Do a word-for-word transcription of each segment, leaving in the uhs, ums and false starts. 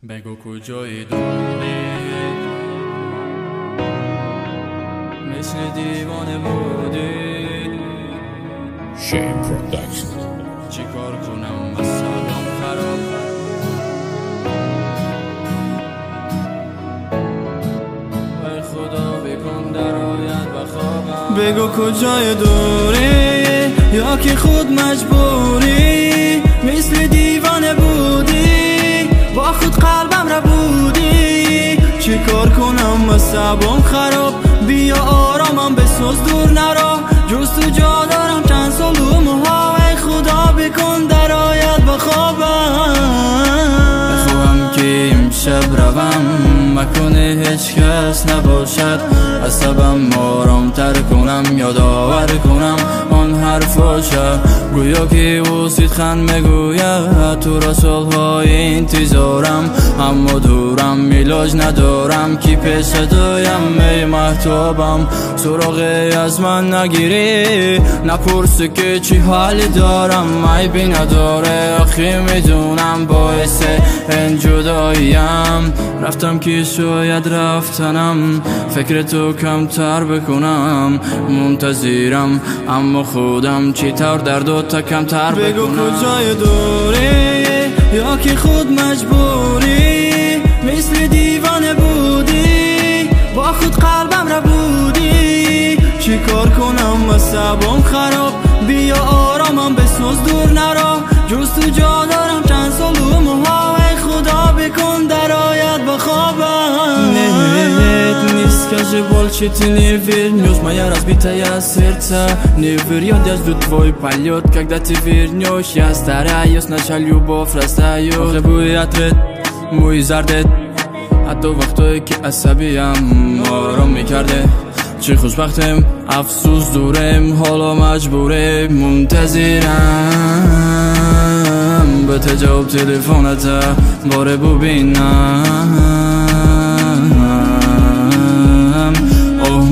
بگو کجای دوری مثل دیوانه بودی شیم پرودکشن. چی کار کنم اصابم خراب ای خدا بکن در آید و خوابم. بگو کجای دوری یا که خود مجبوری مثل دیوانه بودی با خود قلبم را بودی. چی کار کنم اصابم خراب بیا آرامم بساز دور نرا جز تو جا دارم چند سال و موها ای خدا بکن در آید با خوابم. بخواهم که امشب روم مکنه هیچ کس نباشد عصبم آرام تر کنم یادآور کنم آن حرفاشا گویا که وسید خند میگوید تو را سالهای انتظارم اما دورم علاج ندارم که پیش دایم ای محتابم سراغی از من نگیری نپرسی که چی حالی دارم عیبی نداره آخی میدونم باعث این جداییم رفتم که شاید رفتنم فکر تو کمتر بکنم منتظرم اما خودم چی طور درد و تا کمتر بکنم. بگو کجای دوری یا که خود مجبوری مثل دیوانه بودی با خود قلبم را بودی. چی کار کنم اصابم خراب بیا آرامم بساز دور نرا جز تو جا دارم چند سال و موها ای خدا بکن در آید با خوابم. Нет, не скажи больше, ты не вернешь. Моя разбитая сердце не врет. Я жду твой полет, когда ты вернешь. Я стараюсь, наша любовь растает. Требуй ответ, мой зардет. А то вақтое ки асабиям ором мекарде. چی خوشبختم افسوس دورم حالا مجبورم منتظرم به تجاوب تلفنت باره ببینم اوه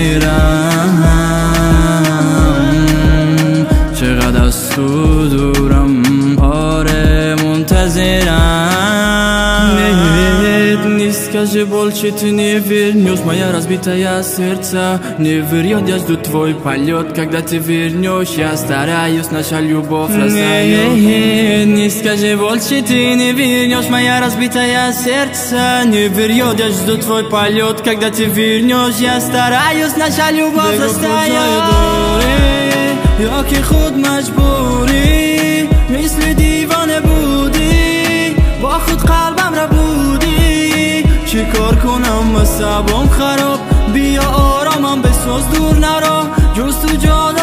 منیرم چقدر از تو دورم آره منتظرم. Не скажи больше, ты не вернешь. Моя разбитая сердце не врет. Я жду твой полет, когда ты вернешь. Я стараюсь, наша любовь растает. Не скажи больше, ты не вернешь. Моя разбитая сердце не врет. Я жду твой полет, когда ты вернешь. Я стараюсь, наша любовь растает. Я ки худ мажбури مثل دیوانه بودی با خود قلبم را بودی. چی کار کنم اصابم خراب بیا آرامم بساز دور نرا جز تو جا